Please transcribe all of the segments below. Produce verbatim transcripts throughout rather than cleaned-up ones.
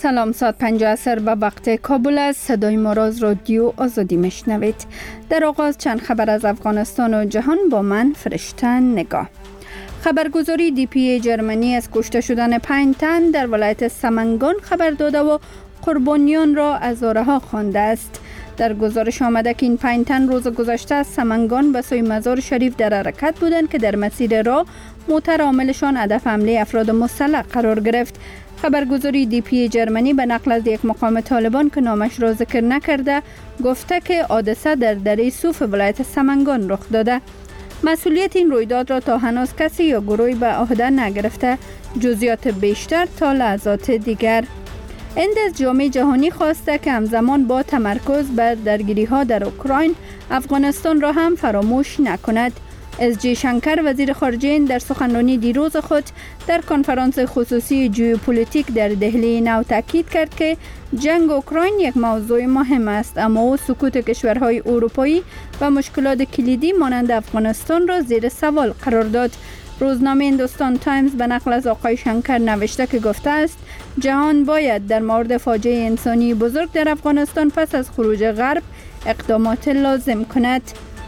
سلام، ساعت پنج عصر به وقت کابل است. صدای ما را از رادیو آزادی میشنوید. در آغاز چند خبر از افغانستان و جهان با من فرشته نگاه. خبرگزاری دی پی ای جرمنی از کشته شدن پنج تن در ولایت سمنگان خبر داده و قربانیان را عزاره‌ها خوانده است. در گزارش آمده که این پنج تن روز گذشته از سمنگان به سوی مزار شریف در حرکت بودند که در مسیر راه موتر عاملشان هدف حمله افراد مسلح قرار گرفت. خبرگزاری دی پی ای جرمنی به نقل از یک مقام طالبان که نامش را ذکر نکرده گفته که حادثه در دره صوف ولایت سمنگان رخ داده. مسئولیت این رویداد را تا هنوز کسی یا گروهی به عهده نگرفته. جزئیات بیشتر تا لحظات دیگر. هند از جامعه جهانی خواسته که همزمان با تمرکز بر درگیری‌ها در اوکراین، افغانستان را هم فراموش نکند. اس جی شنکر وزیر خارجه هند در سخنرانی دیروز خود در کنفرانس خصوصی ژئوپلیتیک در دهلی نو تاکید کرد که جنگ اوکراین یک موضوع مهم است، اما او سکوت کشورهای اروپایی و مشکلات کلیدی مانند افغانستان را زیر سوال قرار داد. روزنامه هندوستان تایمز به نقل از آقای شنکر نوشته که گفته است جهان باید در مورد فاجعه انسانی بزرگ در افغانستان پس از خروج غرب اقدامات لازم کند.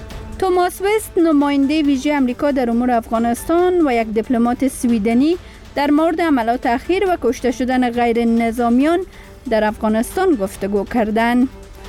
توماس وست، نماینده ویژه امریکا در امور افغانستان و یک دیپلمات سویدنی در مورد عملیات اخیر و کشته شدن غیر نظامیان در افغانستان گفتگو کردند.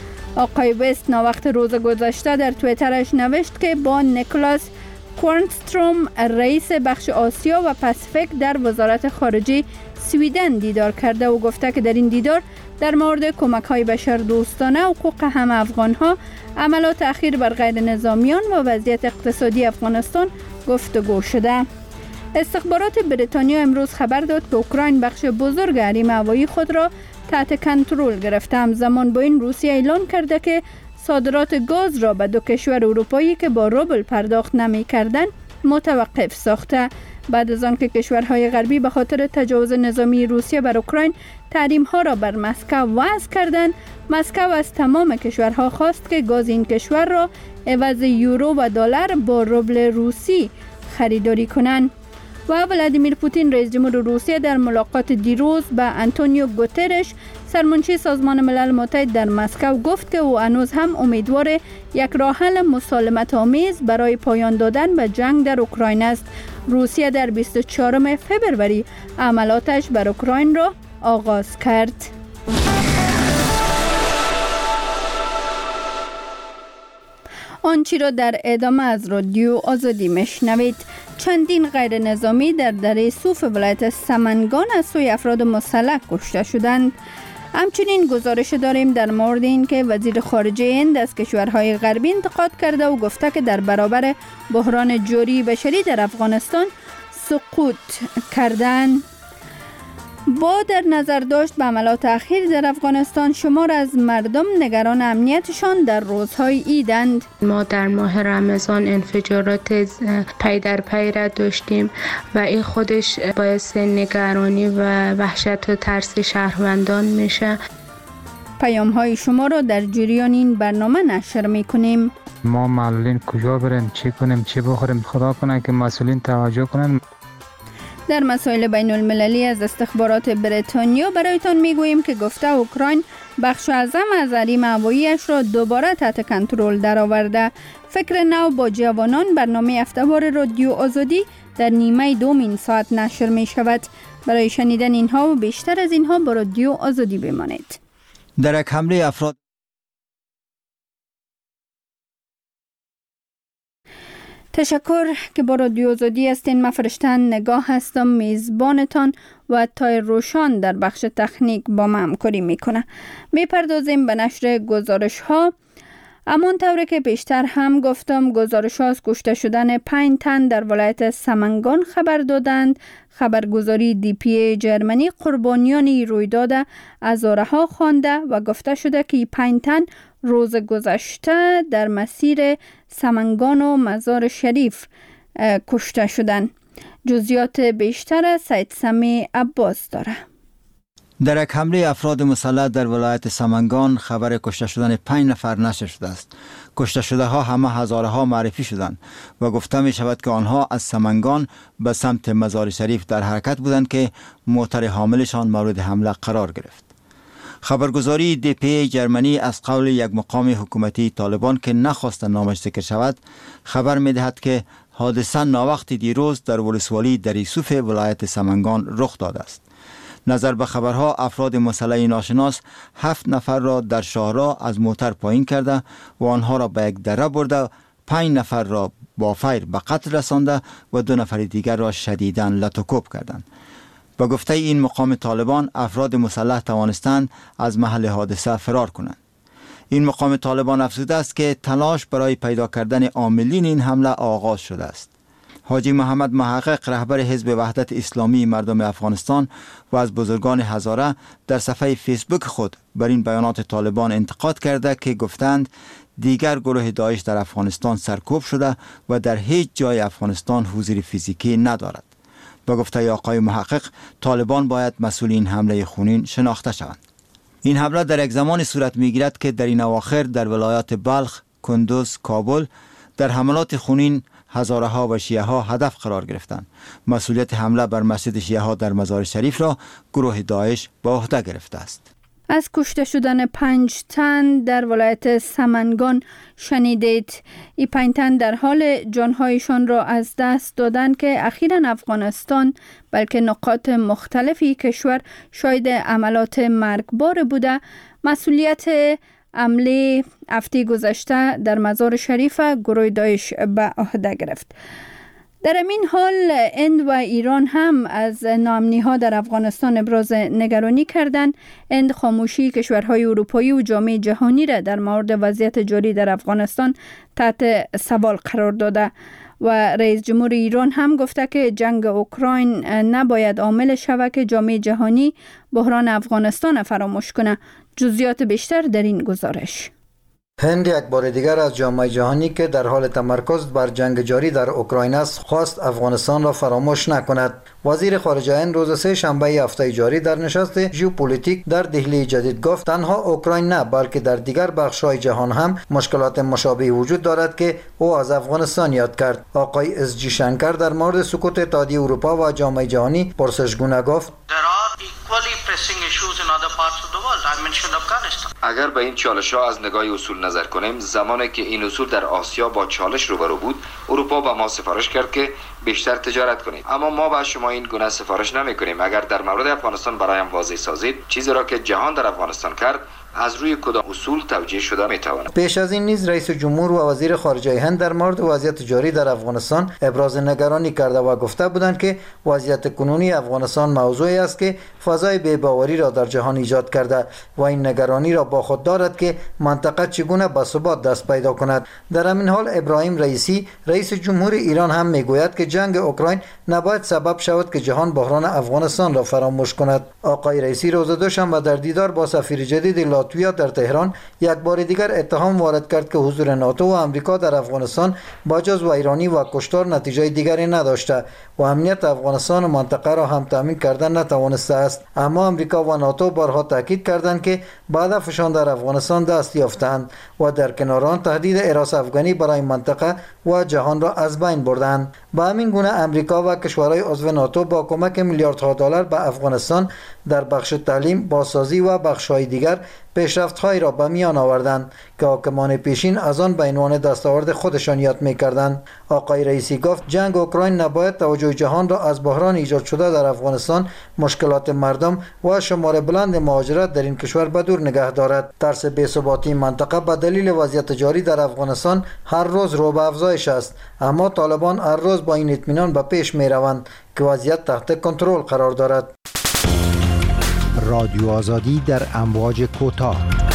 آقای وست ناوقت روز گذشته در توییترش نوشت که با نیکولاس کوارنستروم، رئیس بخش آسیا و پاسیفیک در وزارت خارجه سویدن دیدار کرده و گفته که در این دیدار در مورد کمک‌های بشردوستانه، حقوق همه افغان‌ها، عملیات اخیر بر غیر نظامیان و وضعیت اقتصادی افغانستان گفتگو شده. استخبارات بریتانیا امروز خبر داد که اوکراین بخش بزرگ حریم هوایی خود را تحت کنترل گرفته. همزمان با این روسیه اعلان کرده که صادرات گاز را به دو کشور اروپایی که با روبل پرداخت نمی‌کردند متوقف ساخته. بعد از آنکه کشورهای غربی به خاطر تجاوز نظامی روسیه بر اوکراین تحریم‌ها را بر مسکو وضع کردند، مسکو از تمام کشورها خواست که گاز این کشور را عوض یورو و دلار با روبل روسی خریداری کنند. و ولادیمیر پوتین رئیس جمهور روسیه در ملاقات دیروز با آنتونیو گوترش سرمنشی سازمان ملل متحد در مسکو گفت که او هنوز هم امیدوار یک راه حل مسالمت آمیز برای پایان دادن به جنگ در اوکراین است. روسیه در بیست و چهارم فوریه عملاتش بر اوکراین را آغاز کرد. آنچه را در ادامه از رادیو آزادی میشنوید. چندین غیر نظامی در دره صوف ولایت سمنگان از سوی افراد مسلح کشته شدند. همچنین گزارش داریم در مورد این که وزیر خارجه هند از کشورهای غربی انتقاد کرده و گفته که در برابر بحران جوری بشری در افغانستان سقوط کردند. با در نظر داشت به عملیات اخیر در افغانستان، شمار از مردم نگران امنیتشان در روزهای عیدند. ما در ماه رمضان انفجارات پی در پی را داشتیم و این خودش باعث نگرانی و وحشت و ترس شهروندان میشه. پیام های شما را در جریان این برنامه نشر میکنیم. ما معلولین کجا بریم، چی کنیم، چی بخوریم، خدا کنه که مسئولین توجه کنن. در مسائل بین المللی از استخبارات بریتانیا برایتان میگوییم که گفته اوکراین بخش اعظم از حریم هوایی‌اش را دوباره تحت کنترل درآورده. فکر نو با جوانان، برنامه هفته‌وار رادیو آزادی در نیمه دومین ساعت نشر می شود. برای شنیدن اینها و بیشتر از اینها با رادیو آزادی بمانید. در یک حمله افراد تشکر که با رادیو آزادی هستین. من فرشته نگاه هستم، میزبانتان و تای روشان در بخش تکنیک با من همکاری میکنه. میپردازیم به نشر گزارش ها. امان طوری که بیشتر هم گفتم، گزارش ها از کشته شدن پنج تن در ولایت سمنگان خبر دادند. خبرگزاری دی پی ای جرمنی قربانیان رویداد عزاره‌ها خوانده و گفته شده که پنج تن روز گذشته در مسیر سمنگان و مزار شریف کشته شدند. جزئیات بیشتر از سید سمی عباس داره. در یک حمله افراد مسلح در ولایت سمنگان خبر کشته شدن پنج نفر نشر شده است. کشته شده ها همه هزارها معرفی شدند و گفته می شود که آنها از سمنگان به سمت مزار شریف در حرکت بودند که موتر حاملشان مورد حمله قرار گرفت. خبرگزاری دی پی جرمنی از قول یک مقام حکومتی طالبان که نخواست نامش ذکر شود خبر می‌دهد که حادثه ناوقت دیروز در ولسوالی دریسوف ولایت سمنگان رخ داده است. نظر به خبرها افراد مسلح ناشناس هفت نفر را در شاهراه از موتر پایین کرده و آنها را به یک دره برده، پنج نفر را با فیر به قتل رسانده و دو نفر دیگر را شدیداً لطوکوب کردند. با گفته این مقام طالبان افراد مسلح توانستند از محل حادثه فرار کنند. این مقام طالبان افزوده است که تلاش برای پیدا کردن عاملین این حمله آغاز شده است. حاجی محمد محقق رهبر حزب وحدت اسلامی مردم افغانستان و از بزرگان هزاره در صفحه فیسبوک خود بر این بیانات طالبان انتقاد کرده که گفتند دیگر گروه داعش در افغانستان سرکوب شده و در هیچ جای افغانستان حضور فیزیکی ندارد. با گفته آقای محقق طالبان باید مسئول این حمله خونین شناخته شوند. این حمله در یک زمان صورت میگیرد که در این اواخر در ولایات بلخ، کندوز، کابل در حملات خونین هزاره ها و شیعه ها هدف قرار گرفتند. مسئولیت حمله بر مسجد شیعه ها در مزار شریف را گروه داعش به عهده گرفته است. از کشته شدن پنج تن در ولایت سمنگان شنیدید. این پنج تن در حال جانهایشان را از دست دادند که اخیراً افغانستان بلکه نقاط مختلفی کشور شاهد عملات مرگبار بوده. مسئولیت حمله هفته گذشته در مزار شریف گروه داعش به عهده گرفت. در این حال هند و ایران هم از ناامنی ها در افغانستان ابراز نگرانی کردند. هند خاموشی کشورهای اروپایی و جامعه جهانی را در مورد وضعیت جاری در افغانستان تحت سوال قرار داده و رئیس جمهور ایران هم گفته که جنگ اوکراین نباید عامل شود که جامعه جهانی بحران افغانستان فراموش کنه. جزئیات بیشتر در این گزارش. هند یک بار دیگر از جامعه جهانی که در حال تمرکز بر جنگ جاری در اوکراین است خواست افغانستان را فراموش نکند. وزیر خارجه هند روز سه شنبه هفته جاری در نشست ژئوپلیتیک در دهلی جدید گفت تنها اوکراین نه بلکه در دیگر بخش‌های جهان هم مشکلات مشابه وجود دارد که او از افغانستان یاد کرد. آقای اس جی شنکر در مورد سکوت اتحادیه اروپا و جامعه جهانی پرسشگونه گفت اگر به این چالش ها از نگاه اصول نظر کنیم، زمانی که این اصول در آسیا با چالش روبرو بود، اروپا به ما سفارش کرد که بیشتر تجارت کنیم، اما ما به شما این گونه سفارش نمی کنیم. اگر در مورد افغانستان برایم واضح سازید چیزی را که جهان در افغانستان کرد از روی کدام اصول توجیه شده میتواند. پیش از این نیز رئیس جمهور و وزیر خارجه هند در مورد وضعیت جاری در افغانستان ابراز نگرانی کرده و گفته بودند که وضعیت کنونی افغانستان موضوعی است که فضای بی‌باوری را در جهان ایجاد کرده و این نگرانی را با خود دارد که منطقه چگونه به ثبات دست پیدا کند. در همین حال ابراهیم رئیسی رئیس جمهور ایران هم میگوید که جنگ اوکراین نباید سبب شود که جهان بحران افغانستان را فراموش کند. آقای رئیسی روز دوشنبه در دیدار با سفیر جدید لاتویا در تهران یک بار دیگر اتهام وارد کرد که حضور ناتو و آمریکا در افغانستان با جزو ایرانی و کشتار نتیجه دیگری نداشته و امنیت افغانستان و منطقه را هم تامین کردن نتوانسته است. اما آمریکا و ناتو بارها تاکید کردند که به هدفشان در افغانستان دست یافتند و در کنار آن تهدید حراس افغانی برای منطقه و جهان را از بین بردند. به همین گونه امریکا و کشورهای عضو ناتو با کمک میلیاردها دلار به افغانستان در بخش تعلیم، بازسازی و بخش‌های دیگر پیشرفت‌هایی را به میان آوردند که حاکمان پیشین از آن به عنوان دستاورد خودشان یاد می‌کردند. آقای رئیسی گفت جنگ اوکراین نباید توجه جهان را از بحران ایجاد شده در افغانستان، مشکلات مردم و شمار بلند مهاجرت در این کشور به دور نگه دارد. ترس بی‌ثباتی منطقه به دلیل وضعیت جاری در افغانستان هر روز رو به افزایش است، اما طالبان هر روز با این اطمینان به پیش می‌روند که وضعیت تحت کنترل قرار دارد. رادیو آزادی در امواج کوتاه.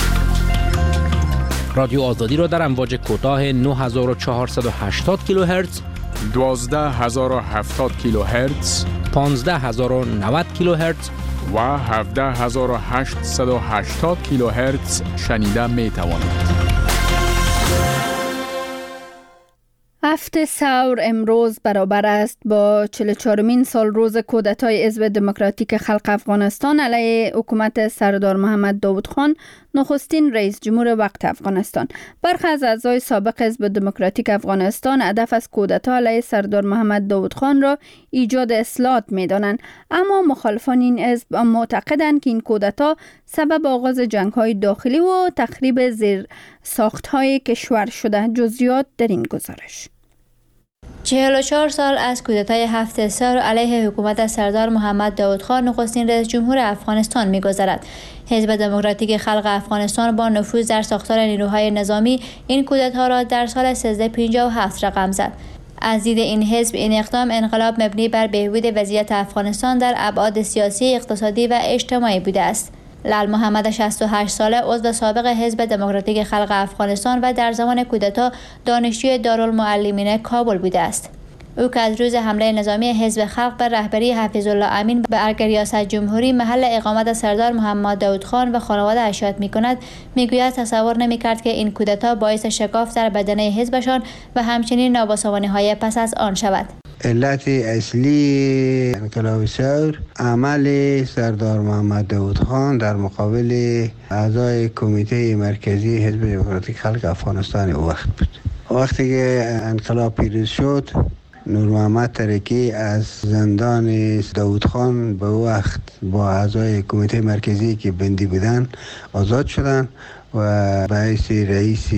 رادیو آزادی را در امواج کوتاه نه هزار و چهارصد و هشتاد کیلوهرتز، دوازده هزار و هفتاد کیلوهرتز، پانزده هزار و نود کیلوهرتز و هفده هزار و هشتصد و هشتاد کیلوهرتز شنیده می توانید. هفت ثور امروز برابر است با چهل و چهارمین سال روز کودتای حزب دموکراتیک خلق افغانستان علیه حکومت سردار محمد داود خان، نخستین رئیس جمهور وقت افغانستان. برخی از اعضای سابق حزب دموکراتیک افغانستان هدف از کودتا علیه سردار محمد داود خان را ایجاد اصلاحات می‌دانند، اما مخالفان این حزب معتقدند که این کودتا سبب آغاز جنگ‌های داخلی و تخریب زیر ساخت‌های کشور شده. جزئیات در این گزارش. چهل و چهار سال از کودتای هفت ثور علیه حکومت سردار محمد داود خان، نخستین رئیس جمهور افغانستان می‌گذرد. حزب دموکراتیک خلق افغانستان با نفوذ در ساختار نیروهای نظامی این کودتا را در سال سیزده پنجاه و هفت رقم زد. از دید این حزب این اقدام انقلاب مبنی بر بهبود وضعیت افغانستان در ابعاد سیاسی، اقتصادی و اجتماعی بوده است. لال محمد شصت و هشت ساله عضو سابق حزب دموکراتیک خلق افغانستان و در زمان کودتا دانشجوی دارالمعلمین کابل بوده است. او که از روز حمله نظامی حزب خلق بر رهبری حفیظ الله امین به ارگ ریاست جمهوری محل اقامت سردار محمد داود خان و خانواده اشیات می‌کند، میگوید تصور نمی‌کرد که این کودتا باعث شکاف در بدنه حزبشان و همچنین نابسامانی‌های پس از آن شود. علت اصلی انقلاب ثور عمل سردار محمد داود خان در مقابل اعضای کمیته مرکزی حزب دموکراتیک خلق افغانستان وقت بود. وقتی که انقلاب پیروز شد، نور محمد ترکی از زندان داود خان به وقت با اعضای کمیته مرکزی که بندی بودن آزاد شدند و به حیث رئیس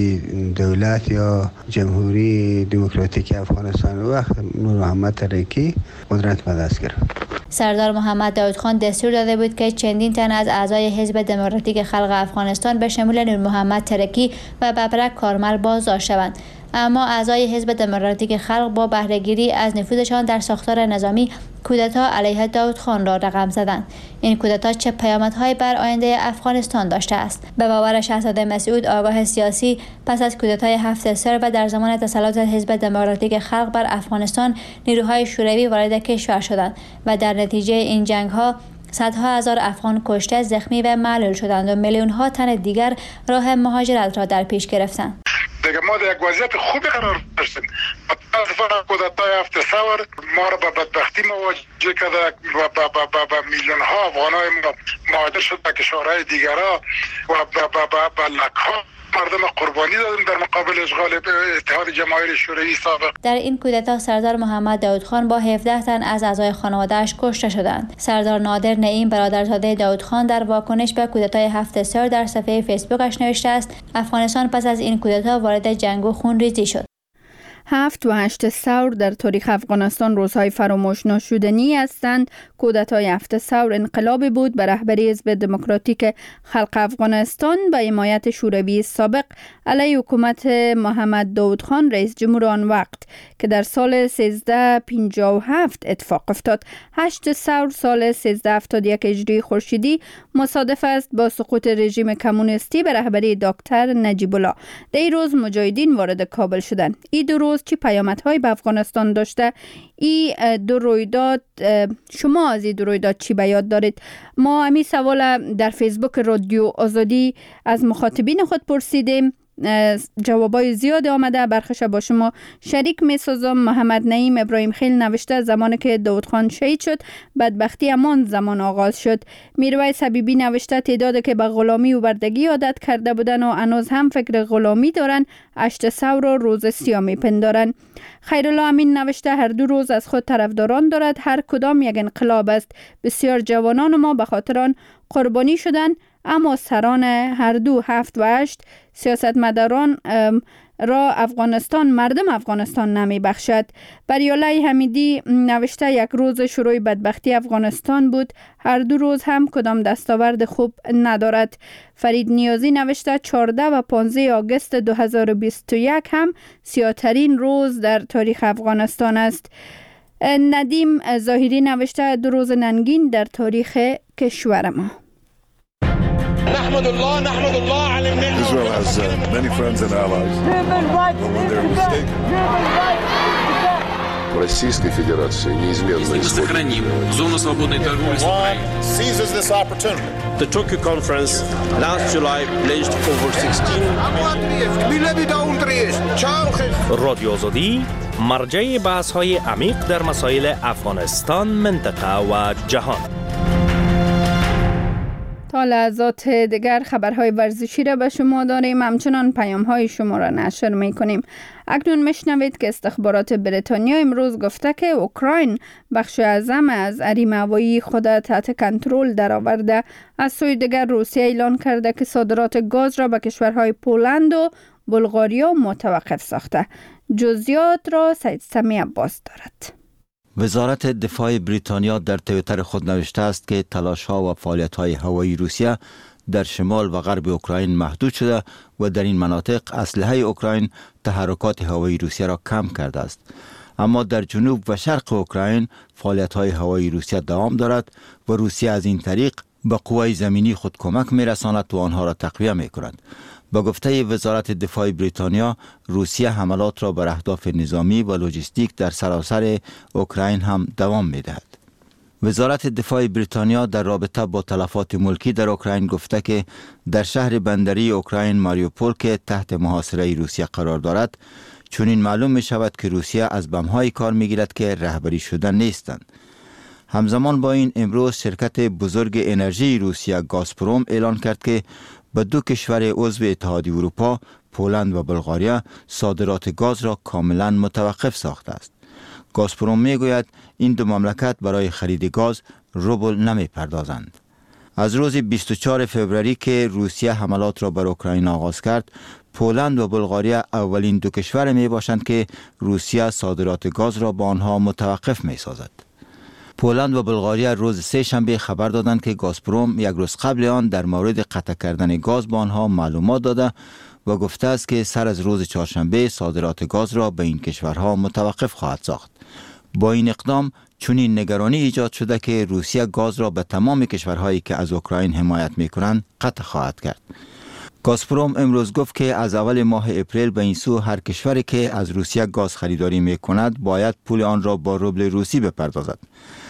دولت یا جمهوری دموکراتیک افغانستان وقت نور محمد ترکی قدرت به دست گرفت. سردار محمد داود خان دستور داده بود که چندین تن از اعضای حزب دموکراتیک خلق افغانستان به شمول نور محمد ترکی و ببرک کارمل بازداشت شوند، اما اعضای حزب دموکراتیک خلق با بهره‌گیری از نفوذشان در ساختار نظامی کودتا علیه داود خان را رقم زدند. این کودتا چه پیامدهایی بر آینده افغانستان داشته است؟ به باور شاهزاده مسعود، آگاه سیاسی، پس از کودتای هفت ثور و در زمان تسلط حزب دموکراتیک خلق بر افغانستان، نیروهای شوروی وارد کشور شدند و در نتیجه این جنگ‌ها صدها هزار افغان کشته، زخمی و معلول شدند و میلیون ها تن دیگر راه مهاجرت را در پیش گرفتند. دیگه ما در یک وضعیت خوبی قرار داشتیم. متاسفانه کودتای هفت ثور ما را به بدبختی مواجه کرده و میلیون ها افغانای ما مهاجر شد به کشورهای دیگرها و به لک‌ها مردم قربانی دادیم در مقابل اشغال اتحاد جماهیر شوروی سابق. در این کودتا سردار محمد داود خان با هفده تن از اعضای خانواده‌اش کشته شدند. سردار نادر نعیم، برادرزاده داود خان، در واکنش به کودتای هفت ثور در صفحه فیسبوکش نوشته است: افغانستان پس از این کودتا وارد جنگ و خونریزی شد. هفت و هشت ثور در تاریخ افغانستان روزهای فراموش نشدنی هستند. کودتای هفت ثور انقلابی بود به رهبری حزب دموکراتیک خلق افغانستان به حمایت شوروی سابق علیه حکومت محمد داود خان، رئیس جمهور آن وقت، که در سال سیزده پنجاه و هفت اتفاق افتاد. هشت ثور سال سیزده هفتاد و یک هجری خورشیدی مصادف است با سقوط رژیم کمونیستی به رهبری دکتر نجیب الله. در این روز مجاهدین وارد کابل شدند. این دو روز چی پیامدهای به افغانستان داشته؟ این دو رویداد، شما از این دو رویداد چی به یاد دارید؟ ما همین سوال در فیسبوک رادیو آزادی از مخاطبین خود پرسیدیم. جوابای زیاد آمده، برخش با شما شریک می سازم. محمد نعیم ابراهیم خیل نوشته: زمانی که داود خان شهید شد بدبختی همان زمان آغاز شد. میرویس حبیبی نوشته: تعدادی که به غلامی و بردگی عادت کرده بودن و هنوز هم فکر غلامی دارن، هشت ثور را روز سیاه میپندارن. خیرالله امین نوشته: هر دو روز از خود طرفداران دارد، هر کدام یک انقلاب است. بسیار جوانان ما به خاطر آن قربانی شدند، اما سران هر دو هفت و هشت سیاستمداران را افغانستان، مردم افغانستان نمی بخشد. بریالله حمیدی نوشته: یک روز شروع بدبختی افغانستان بود، هر دو روز هم کدام دستاورد خوب ندارد. فرید نیازی نوشته: چهارده و پانزده آگوست دو هزار و بیست و یک هم سیاه‌ترین روز در تاریخ افغانستان است. ندیم ظاهری نوشته: دو روز ننگین در تاریخ کشور ما. نحمد الله نحمد الله على النعمة. Israel has uh, many friends and allies. When they're mistaken. Российской Федерации неизменно сохраним зону свободной торговли с Украиной. Seizes this opportunity. The Tokyo conference last July pledged over sixteen. رادیو آزادی مرجع بحث های عمیق در مسائل افغانستان، منطقه و جهان. تا لحظات دیگر خبرهای ورزشی را به شما داریم، همچنان پیام های شما را نشر می کنیم. اکنون میشنوید که استخبارات بریتانیا امروز گفته که اوکراین بخش اعظم از حریم هوایی خود تحت کنترل درآورده. از سوی دیگر روسیه اعلان کرده که صادرات گاز را به کشورهای پولند و بلغاریا متوقف ساخته. جزئیات را سید سمی عباس دارد. وزارت دفاع بریتانیا در توییتر خود نوشته است که تلاش‌ها و فعالیت‌های هوایی روسیه در شمال و غرب اوکراین محدود شده و در این مناطق اسلحه اوکراین تحرکات هوایی روسیه را کم کرده است. اما در جنوب و شرق اوکراین فعالیت‌های هوایی روسیه دوام دارد و روسیه از این طریق به قوای زمینی خود کمک می‌رساند و آنها را تقویه می‌کند. با گفته وزارت دفاع بریتانیا، روسیه حملات را بر اهداف نظامی و لوجستیک در سراسر اوکراین هم دوام می‌دهد. وزارت دفاع بریتانیا در رابطه با تلفات ملکی در اوکراین گفته که در شهر بندری اوکراین ماریوپول که تحت محاصره روسیه قرار دارد، چنین معلوم می شود که روسیه از بم‌های کار می‌گیرد که رهبری شده نیستند. همزمان با این امروز شرکت بزرگ انرژی روسیه گازپروم اعلان کرد که به دو کشور عضو اتحادیه اروپا، پولند و بلغاریا، صادرات گاز را کاملا متوقف ساخته است. گازپروم میگوید این دو مملکت برای خرید گاز روبل نمی پردازند. از روز بیست و چهارم فوریه که روسیه حملات را بر اوکراین آغاز کرد، پولند و بلغاریا اولین دو کشور می باشند که روسیه صادرات گاز را با آنها متوقف می سازد. پولند و بلغاریا روز سه شنبه خبر دادند که گازپروم یک روز قبل آن در مورد قطع کردن گاز با آنها معلومات داده و گفته است که سر از روز چهارشنبه صادرات گاز را به این کشورها متوقف خواهد ساخت. با این اقدام چنین نگرانی ایجاد شده که روسیه گاز را به تمام کشورهایی که از اوکراین حمایت می‌کنند قطع خواهد کرد. گازپروم امروز گفت که از اول ماه اپریل به این سو هر کشوری که از روسیه گاز خریداری می‌کند باید پول آن را با روبل روسی بپردازد.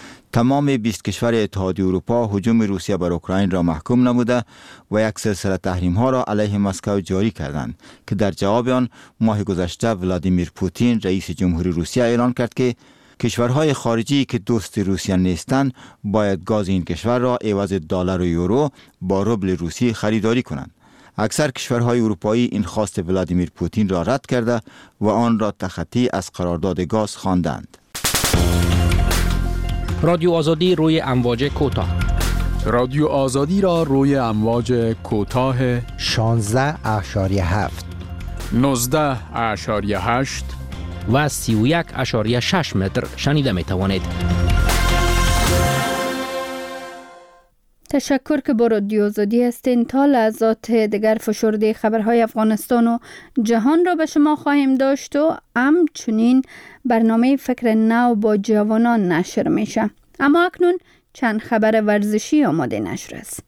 تمام بیست کشور اتحادیه اروپا هجوم روسیه بر اوکراین را محکوم نموده و یک سلسله تحریم ها را علیه مسکو جاری کردند که در جواب آن ماه گذشته ولادیمیر پوتین رئیس جمهوری روسیه اعلان کرد که کشورهای خارجی که دوست روسیه نیستند باید گاز این کشور را عوض دلار و یورو با روبل روسی خریداری کنند. اکثر کشورهای اروپایی این خواست ولادیمیر پوتین را رد کرده و آن را تخطی از قرارداد گاز خواندند. رادیو آزادی روی امواج کوتاه. رادیو آزادی را روی امواج کوتاه شانزده اشاری هفت، نوزده اشاری هشت و سی و یک اشاری شش متر شنیده می توانید. تشکر که با رادیو آزادی هستین. تا لحظات دیگر فشرده خبرهای افغانستان و جهان را به شما خواهیم داشت و همچنین برنامه فکر نو با جوانان نشر میشه. اما اکنون چند خبر ورزشی آماده نشر است.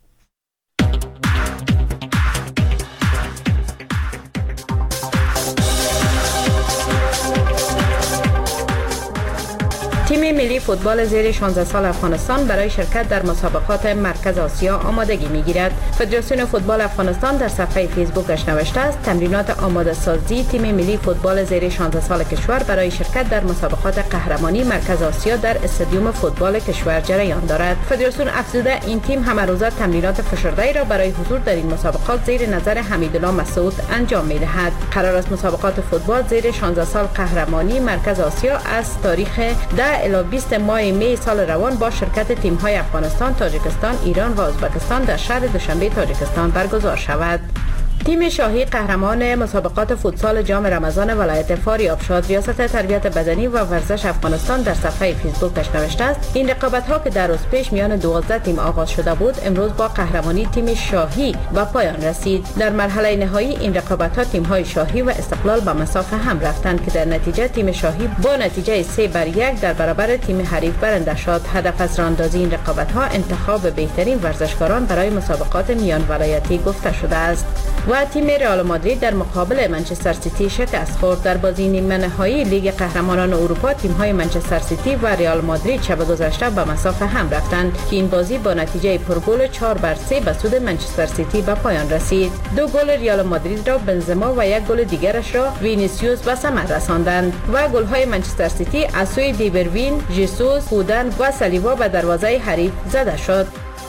تیم ملی فوتبال زیر شانزده سال افغانستان برای شرکت در مسابقات مرکز آسیا آمادگی می‌گیرد. فدراسیون فوتبال افغانستان در صفحه فیسبوکش نوشته است تمرینات آماده سازی تیم ملی فوتبال زیر شانزده سال کشور برای شرکت در مسابقات قهرمانی مرکز آسیا در استادیوم فوتبال کشور جریان دارد. فدراسیون افزوده این تیم همه روزه تمرینات فشرده‌ای را برای حضور در این مسابقات زیر نظر حمیدالله مسعود انجام می‌دهد. قرار است مسابقات فوتبال زیر شانزده سال قهرمانی مرکز آسیا از تاریخ ده الی بیست ماه می سال روان با شرکت تیم‌های افغانستان، تاجیکستان، ایران و ازبکستان در شهر دوشنبه تاجیکستان برگزار شود. تیم شاهی قهرمان مسابقات فوتسال جام رمضان ولایت فاریاب شد. ریاست تربیت بدنی و ورزش افغانستان در صفحه فیسبوکش نوشته است این رقابت‌ها که در روز پیش میان دوازده تیم آغاز شده بود امروز با قهرمانی تیم شاهی به پایان رسید. در مرحله نهایی این رقابت‌ها تیم‌های شاهی و استقلال به مسافه هم رفتند که در نتیجه تیم شاهی با نتیجه سه بر یک در برابر تیم حریف برنده شد. هدف از راه‌اندازی این رقابت‌ها انتخاب بهترین ورزشکاران برای مسابقات میان ولایتی گفته شده است. و تیم رئال مادرید در مقابل منچستر سیتی شکست خورد. در بازی نیمه نهایی لیگ قهرمانان اروپا تیم‌های منچستر سیتی و رئال مادرید شب گذشته به مسافه هم رفتند که این بازی با نتیجه پرگل چهار بر سه به سود منچستر سیتی به پایان رسید. دو گل رئال مادرید را بنزما و یک گل دیگرش را وینیسیوس به ثمر رساندند و گل‌های منچستر سیتی از سوی دیبروین، ژیسوس، فودن و سالیبا به دروازه حریف زده شد.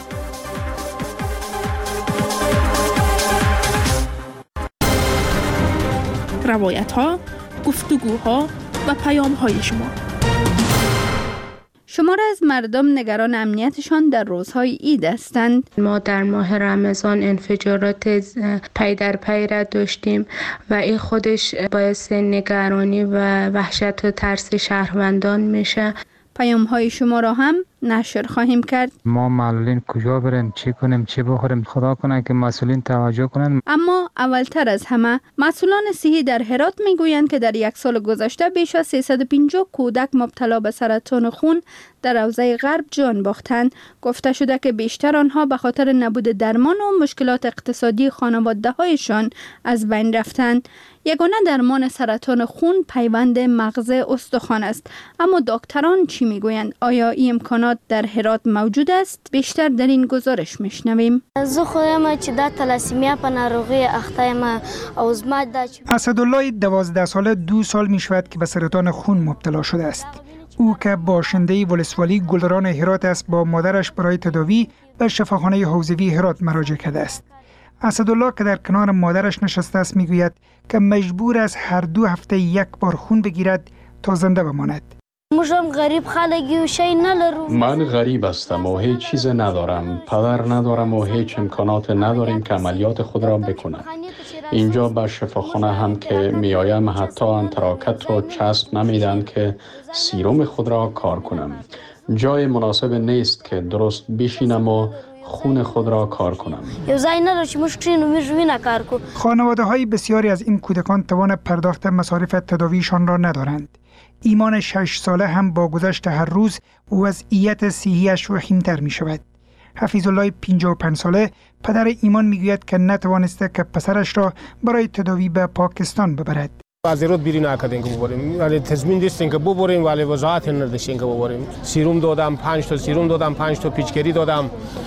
روایت ها، گفتگوها و پیام های شما. شمار از مردم نگران امنیتشان در روزهای عید هستند. ما در ماه رمضان انفجارات پی در پی را داشتیم و این خودش باعث نگرانی و وحشت و ترس شهروندان میشه. پیام های شما را هم نشر خواهیم کرد. ما معلولین کجا بریم، چی کنیم، چی بخوریم، خدا کنه که مسئولین توجه کنند. اما اولتر از همه مسئولان صحی در هرات میگویند که در یک سال گذشته بیش از سیصد و پنجاه کودک مبتلا به سرطان خون در حوزه غرب جان باختند. گفته شده که بیشتر آنها به خاطر نبود درمان و مشکلات اقتصادی خانواده هایشان از بین رفتند. یگانه درمان سرطان خون پیوند مغز استخوان است. اما دکتران چی میگویند؟ آیا این امکانات در هرات موجود است؟ بیشتر در این گزارش میشنویم. زه خودم چې دا تلاسیمیا په ناروغي اخته یم او زما دا اسدالله دوازده ساله دو سال می شود که به سرطان خون مبتلا شده است. او که باشنده ولسوالی گلران هرات است با مادرش برای تداوی به شفاخانه حوزوی هرات مراجعه کرده است. اسدالله که در کنار مادرش نشسته است میگوید که مجبور است هر دو هفته یک بار خون بگیرد تا زنده بماند. غریب خلگی و شی نلرو. من غریب هستم و هیچ چیز ندارم. پدر ندارم و هیچ امکانات نداریم که عملیات خود را بکنم. اینجا به شفاخانه هم که میایم حتی انتراکت و چسب نمیدن که سیروم خود را کار کنم. جای مناسب نیست که درست بشینم و خون خود را کار کنم. خانواده های بسیاری از این کودکان توان پرداخت مصارف تداویشان را ندارند. ایمان شش ساله هم با گذشت هر روز وضعیت صحیش وخیم‌تر می شود. حفیظ الله پنجاه و پنج ساله پدر ایمان می گوید که نتوانسته که پسرش را برای تداوی به پاکستان ببرد. از ایراد بیرون نکردیم که ببریم، ولی تضمین داشتیم که ببریم ولی وضاحت نداشتیم که ببریم. سیروم دادم، پنج تا سیروم دادم، پنج تا پیچکری دادم.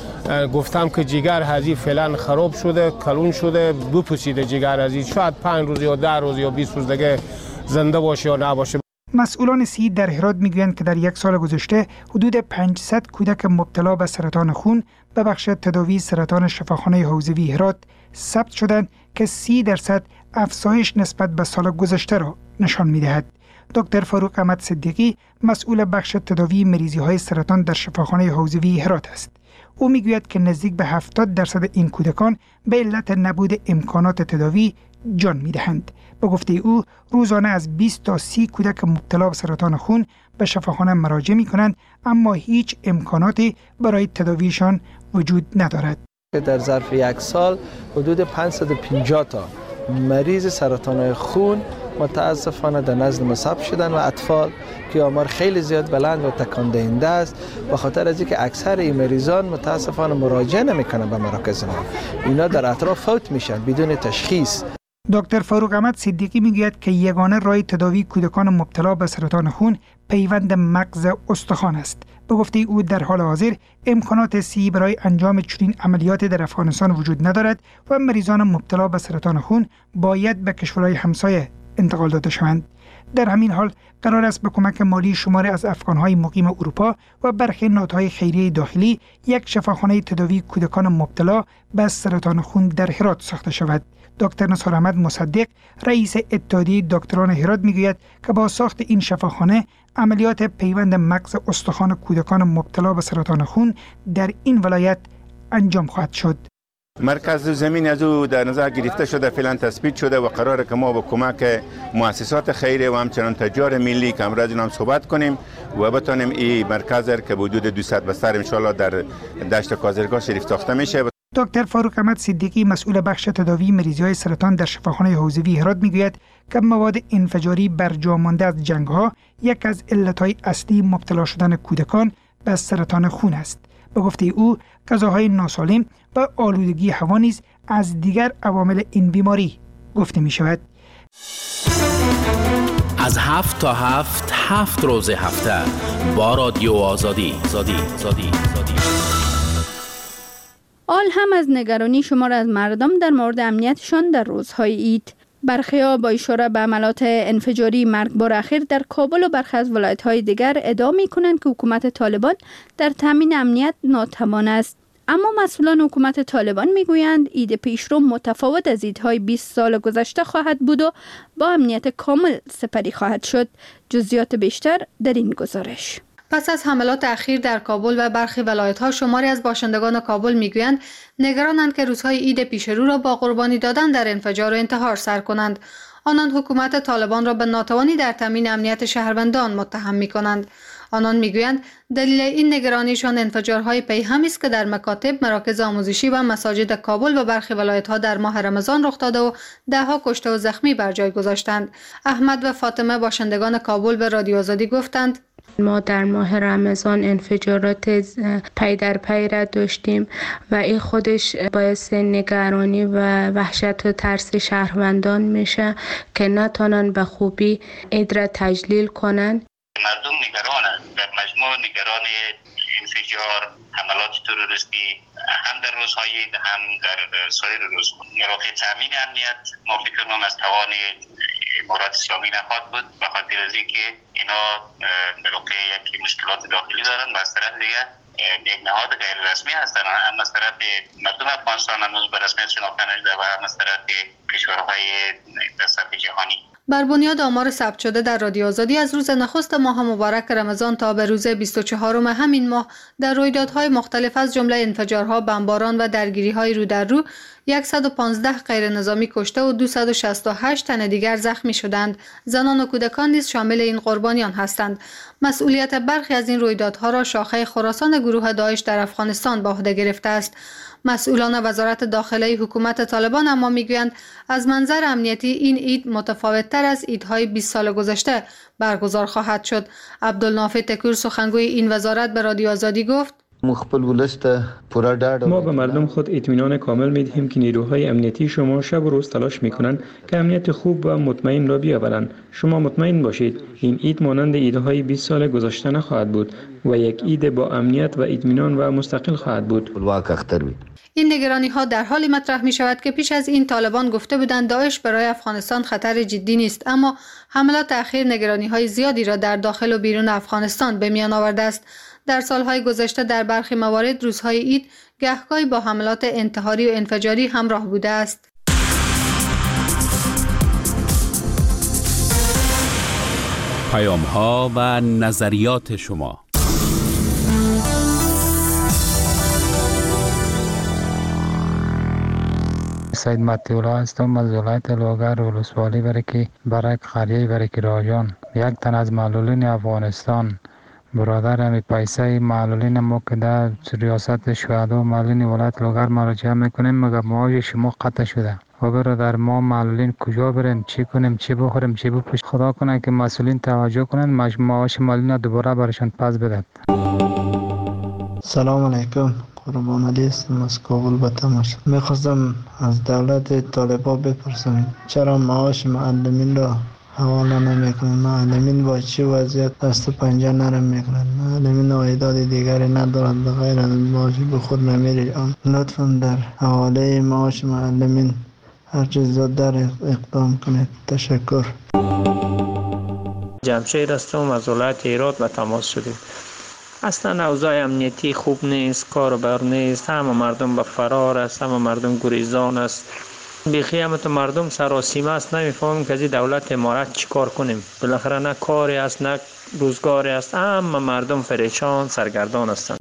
گفتم که جگر هزی فعلا خراب شده، کلون شده، بپوسیده جگر هزی، شاید پنج روز یا ده روز یا بیست روز دیگه زنده باشه یا نباشه. مسئولان صحی در هرات میگویند که در یک سال گذشته حدود پانصد کودک مبتلا به سرطان خون به بخش تداوی سرطان شفاخانه حوزوی هرات ثبت شدند که سی درصد افزایش نسبت به سال گذشته را نشان می‌دهد. دکتر فاروق احمد صدیقی مسئول بخش تداوی مریضی‌های سرطان در شفاخانه حوزوی هرات است. او میگوید که نزدیک به هفتاد درصد این کودکان به علت نبود امکانات تداوی جان می‌دهند. به گفته او روزانه از بیست تا سی کودک مبتلا به سرطان خون به شفاخانه مراجعه می‌کنند اما هیچ امکاناتی برای تداویشان وجود ندارد. در ظرف یک سال حدود پانصد و پنجاه تا مریض سرطان خون متاسفانه در نزد ما ثبت شدن و اطفال که آمار خیلی زیاد بلند و تکان دهنده است به خاطر از اینکه اکثر این مریضان متاسفانه مراجعه نمیکنن به مراکز ما. اینا در اطراف فوت میشن بدون تشخیص. دکتر فاروق احمد صدیقی میگوید که یگانه راه تداوی کودکان مبتلا به سرطان خون پیوند مغز استخوان است. به گفته او در حال حاضر امکانات صحی برای انجام چنین عملیاتی در افغانستان وجود ندارد و مریضان مبتلا به سرطان خون باید به کشورهای همسایه انتقال داده شوند. در همین حال قرار است به کمک مالی شماری از افغانهای مقیم اروپا و برخی نهادهای خیریه داخلی یک شفاخانه تداوی کودکان مبتلا به سرطان خون در هرات ساخته شود. دکتر نصار احمد مصدق رئیس اتحادیه دکتران هرات میگوید که با ساخت این شفاخانه عملیات پیوند مغز استخوان کودکان مبتلا به سرطان خون در این ولایت انجام خواهد شد. مرکز زمین از او در نظر گرفته شده، فعلا تثبیت شده و قراره که ما با کمک مؤسسات خیریه و همچنان تجار ملی که امروز هم صحبت کنیم و بتونیم این مرکز که حدود دویست بستر ان شاء الله در دشت کازرگاه شریف ساخته میشه. دکتر فاروق احمد صدیقی مسئول بخش تداوی مریضی‌های سرطان در شفاخانه حوزوی هرات میگوید که مواد انفجاری برجا مانده از جنگ‌ها یک از علت‌های اصلی مبتلا شدن کودکان به سرطان خون است. به گفته او غذاهای ناسالم و آلودگی هوا نیز از دیگر عوامل این بیماری گفته می شود. از هفت تا هفت هفت روز هفته با رادیو آزادی زادی زادی زادی. آل هم از نگرانی شمار از مردم در مورد امنیتشان در روزهای عید. برخی‌ها با اشاره به عملات انفجاری مرگبار اخیر در کابل و برخی از ولایت‌های دیگر ادعا می‌کنند که حکومت طالبان در تامین امنیت ناتوان است. اما مسئولان حکومت طالبان میگویند عید پیشرو متفاوت از عیدهای بیست سال گذشته خواهد بود و با امنیت کامل سپری خواهد شد. جزئیات بیشتر در این گزارش. پس از حملات اخیر در کابل و برخی ولایت‌ها، شماری از باشندگان کابل میگویند نگرانند که روزهای عید پیشرو را با قربانی دادن در انفجار و انتحار سر کنند. آنان حکومت طالبان را به ناتوانی در تامین امنیت شهروندان متهم می‌کنند. آنان میگویند دلیل این نگرانیشان انفجارهای پیهمی است که در مکاتب، مراکز آموزشی و مساجد کابل و برخی ولایت‌ها در ماه رمضان رخ داده و ده‌ها کشته و زخمی بر جای گذاشتند. احمد و فاطمه باشندگان کابل به رادیو آزادی گفتند ما در ماه رمضان انفجارات پی در پی را داشتیم و این خودش باعث نگرانی و وحشت و ترس شهروندان میشه که نتونن به خوبی عید را تجلیل کنند. مردم نگرانند، در مجموع نگران انفجار، حملات تروریستی هم در روزهای عید هم در سایر روزها. برای تامین امنیت ما فکر کنم از توان امارات اسلامی نخواهد بود، به خاطر از اینکه اینا در واقع یک مشکلات داخلی دارن و از طرف دیگه یک نهاد غیر رسمی هستن، هم از طرف مردم افغانستان هنوز به رسمیت شناخته نشده و هم از طرف کشورهای در سطح جهانی. بر بنیاد آمار ثبت شده در رادیو آزادی از روز نخست ماه مبارک رمضان تا به روز بیست و چهارم همین ماه در رویدادهای مختلف از جمله انفجارها، بمباران و درگیری‌های رو در رو صد و پانزده غیر نظامی کشته و دویست و شصت و هشت تن دیگر زخمی شدند. زنان و کودکان نیز شامل این قربانیان هستند. مسئولیت برخی از این رویدادها را شاخه خراسان گروه داعش در افغانستان به عهده گرفته است. مسئولان وزارت داخله حکومت طالبان اما میگویند از منظر امنیتی این عید متفاوت تر از عیدهای بیست سال گذشته برگزار خواهد شد. عبدالنافع تکور سخنگوی این وزارت به رادیو آزادی گفت ما به مردم خود اطمینان کامل میدهیم که نیروهای امنیتی شما شب و روز تلاش میکنند که امنیت خوب و مطمئن را بیاورند. شما مطمئن باشید این عید مانند عیدهای بیست سال گذشته نخواهد بود و یک عید با امنیت و اطمینان و مستقل خواهد بود. این نگرانی ها در حالی مطرح می شود که پیش از این طالبان گفته بودند داعش برای افغانستان خطر جدی نیست، اما حملات اخیر نگرانی های زیادی را در داخل و بیرون افغانستان به میان آورده است. در سالهای گذشته در برخی موارد روزهای عید گهگاهی با حملات انتحاری و انفجاری همراه بوده است. پیام ها و نظریات شما. سید متیولا هستم از ولایت لوگر ولسوالی برکی برک قریه برکی راجان. یک تن از معلولین افغانستان برادر همی پیسه معلولین ما که در ریاست شهدا و معلولین ولایت لوگر مراجعه میکنیم مگر معاش شما قطع شده و برادر ما معلولین کجا بریم، چی کنیم، چی بخوریم، چی بپوشیم. خدا کنه که مسئولین توجه کنن معاش معلولین دوباره برشان پس بدهد. سلام علیکم، قربان علی هستم از کابل به تماس. میخواستم از دولت طالبان بپرسم چرا معاش معلمین را حواله نمیکنن؟ معلمین با چه وضعیت دست و پنجه نرم میکنن؟ معلمین عایدات دیگری ندارند غیر از معاش به خود نمیره. لطفا در حواله معاش معلمین هر چیز زودتر اقدام کنید. تشکر. جمشید هستم از ولایت هرات به تماس شدیم. اصلا اوضاع امنیتی خوب نیست، کار بر نیست، همه مردم به فرار است، همه مردم گریزان است. بیخی همه تو مردم سراسیمه است، نمیفهمیم که از دولت امارت چی کار کنیم. بالاخره نه کاری است نه روزگاری است، همه مردم پریشان سرگردان هستند.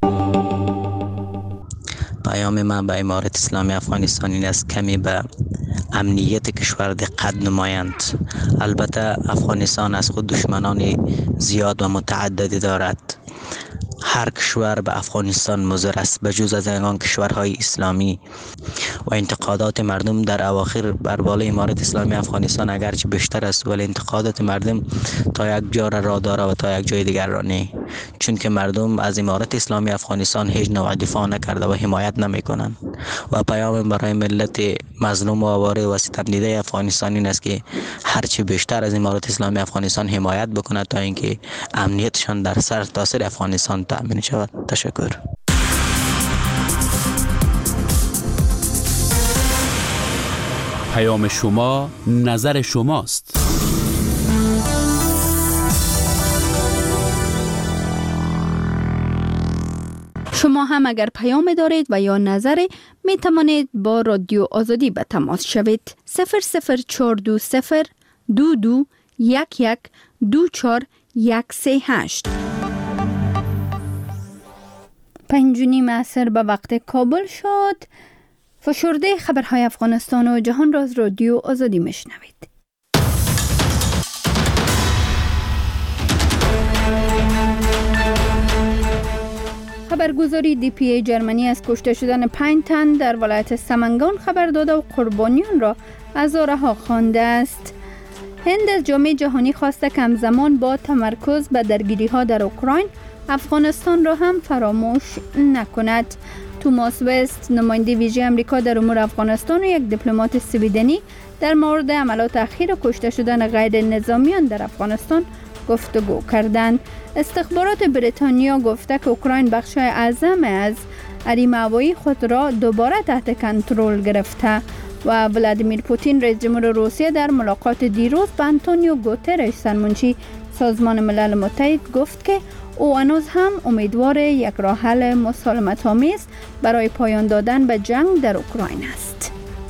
پیام من به امارت اسلامی افغانستان این است کمی به امنیت کشور دقت نمایند. البته افغانستان از خود دشمنان زیاد و متعددی دارد. هر کشور به افغانستان مضر است بجز از آن کشورهای اسلامی و انتقادات مردم در اواخر بر بالای امارت اسلامی افغانستان اگرچه بیشتر است ولی انتقادات مردم تا یک جا را داره و تا یک جای دیگر را نه. چون که مردم از امارت اسلامی افغانستان هیچ نوع دفاع نکرده و حمایت نمیکنند و پیام برای ملت مظلوم و آواره و ستم دیده افغانستان این است که هرچی بیشتر از امارت اسلامی افغانستان حمایت بکند تا اینکه امنیتشان در سر تاسر افغانستان تامین شود. تشکر. پیام شما نظر شماست. شما هم اگر پیام دارید و یا نظری می توانید با رادیو آزادی به تماس شوید. صفر صفر چهار دو صفر دو دو یک یک دو چهار یک سه هشت. پنج و نیم عصر به وقت کابل شد. فشرده خبرهای افغانستان و جهان را از رادیو آزادی میشنوید. خبرگزاری دی پی ای جرمنی از کشته شدن پنج تن در ولایت سمنگان خبر داده و قربانیان را عزارها خوانده است. هند از جامعه جهانی خواسته که همزمان با تمرکز به درگیری ها در اوکراین افغانستان را هم فراموش نکند. توماس وست نماینده ویژه امریکا در امور افغانستان و یک دیپلمات سویدنی در مورد عملیات اخیر کشته شدن غیر نظامیان در افغانستان گفتگو کردند. استخبارات بریتانیا گفته که اوکراین بخش اعظم از حریم هوایی خود را دوباره تحت کنترل گرفته و ولادیمیر پوتین رئیس جمهور روسیه در ملاقات دیروز با آنتونیو گوترش سرمنشی سازمان ملل متحد گفت که او هنوز هم امیدوار یک راه حل مسالمت‌آمیز برای پایان دادن به جنگ در اوکراین است.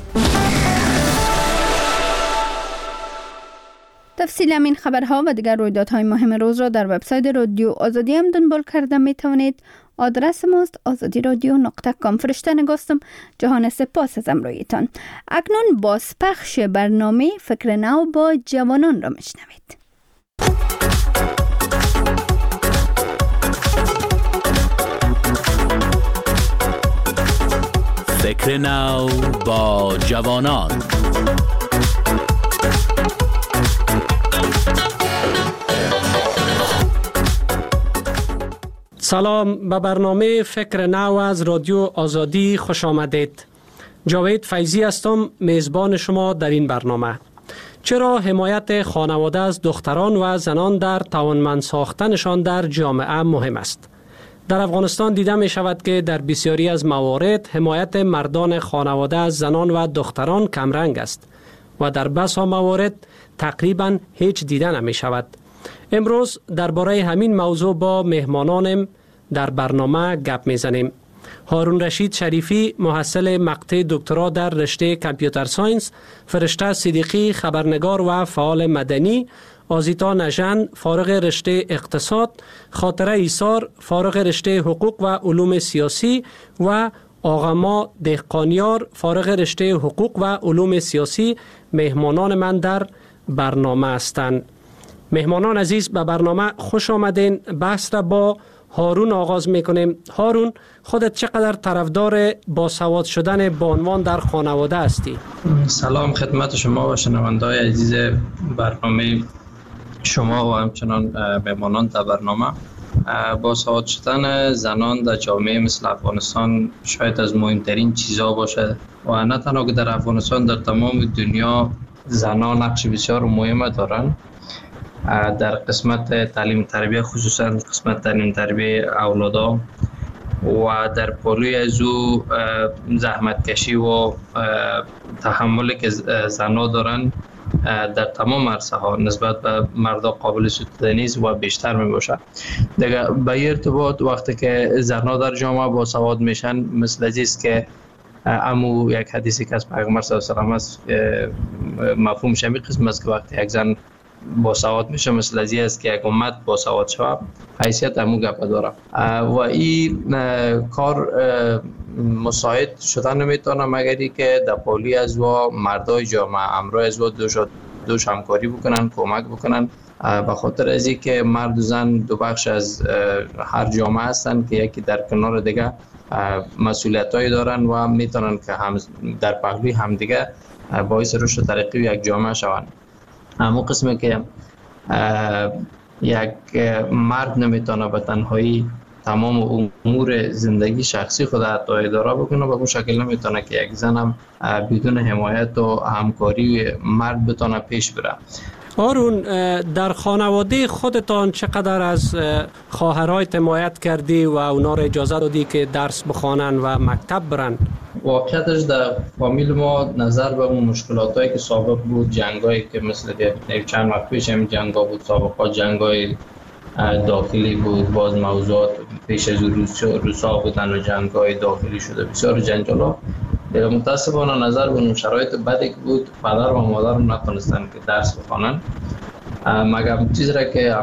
تفصیل همین خبرها و دیگر رویدادهای مهم روز را در وبسایت رادیو آزادی هم دنبال کرده می توانید. آدرس ماست آزادی رادیو نقطه کام. فرشته نگاستم. جهان سپاس از امرویتان. اکنون بازپخش برنامه فکر نو با جوانان را میشنوید. فکر نو با جوانان. سلام، به برنامه فکر نو از رادیو آزادی خوش آمدید. جاوید فیضی هستم، میزبان شما در این برنامه. چرا حمایت خانواده از دختران و زنان در توانمند ساختنشان در جامعه مهم است؟ در افغانستان دیده می شود که در بسیاری از موارد حمایت مردان خانواده از زنان و دختران کمرنگ است و در بسا موارد تقریبا هیچ دیده نمی شود. امروز درباره همین موضوع با مهمانانم در برنامه گپ میزنیم. هارون رشید شریفی محصل مقطع دکترا در رشته کامپیوتر ساینس، فرشته صدیقی خبرنگار و فعال مدنی، آزیتا نژند فارغ رشته اقتصاد، خاطره ایسار فارغ رشته حقوق و علوم سیاسی و آقاما دهقانیار فارغ رشته حقوق و علوم سیاسی مهمانان من در برنامه هستند. مهمانان عزیز، به برنامه خوش آمدین. بحث را با هارون آغاز میکنیم. هارون، خودت چقدر طرفدار باسواد شدن بانوان در خانواده هستی؟ سلام خدمت شما و شنونده‌های عزیز برنامه شما و همچنان مهمانان در برنامه. باسواد شدن زنان در جامعه مثل افغانستان شاید از مهمترین چیزها باشه و نه تنها که در افغانستان، در تمام دنیا زنان نقش بسیار مهم دارند در قسمت تعلیم تربیه، خصوصا قسمت تعلیم تربیه اولادا و در پالوی از او زحمت کشی و تحملی که زنها دارن در تمام عرصه ها نسبت به مردا قابل ستودنی است و بیشتر می باشه. دیگه به ارتباط وقتی که زنها در جامعه با سواد میشن، مثل است که امو یک حدیثی که از پیغمبر صلی الله علیه و آله است، مفهوم شمی قسم است که وقتی یک زن با سواد میشه مثل ازی است که یک امت با سواد شود، حیثیت همون گپ داره و این کار مساعد شدن نمیتونه مگری که در پالی از و مردای جامعه امرای از و دوش, دوش همکاری بکنن، کمک بکنن، به خاطر از این که مرد و زن دو بخش از هر جامعه هستن که یکی در کنار دیگه مسئولیت هایی دارن و میتونن که هم در پهلوی همدیگه باعث رشد و ترقی یک جامعه شوند. همون قسمه که یک مرد نمیتونه به تنهایی تمام امور زندگی شخصی خود حتی اداره بکنه، به اون شکل نمیتونه که یک زن هم بدون حمایت و همکاری مرد بتونه پیش بره. آرون، در خانواده خودتان چقدر از خواهرای حمایت کردی و اونا را اجازه دادی که درس بخوانن و مکتب برن؟ واقعیتش در فامیل ما نظر به اون مشکلات هایی که سابق بود، جنگ هایی که مثل چند وقت پیش هم جنگ ها بود، سابقا جنگ های داخلی بود، باز موضوعات پیش از روسا بودن و جنگ های داخلی شده بسیار جنجال ها. متاسفانه نظر به اون شرایط بدی که بود، پدر و مادر نتونستن که درس بخوانن، مگر چیزی را که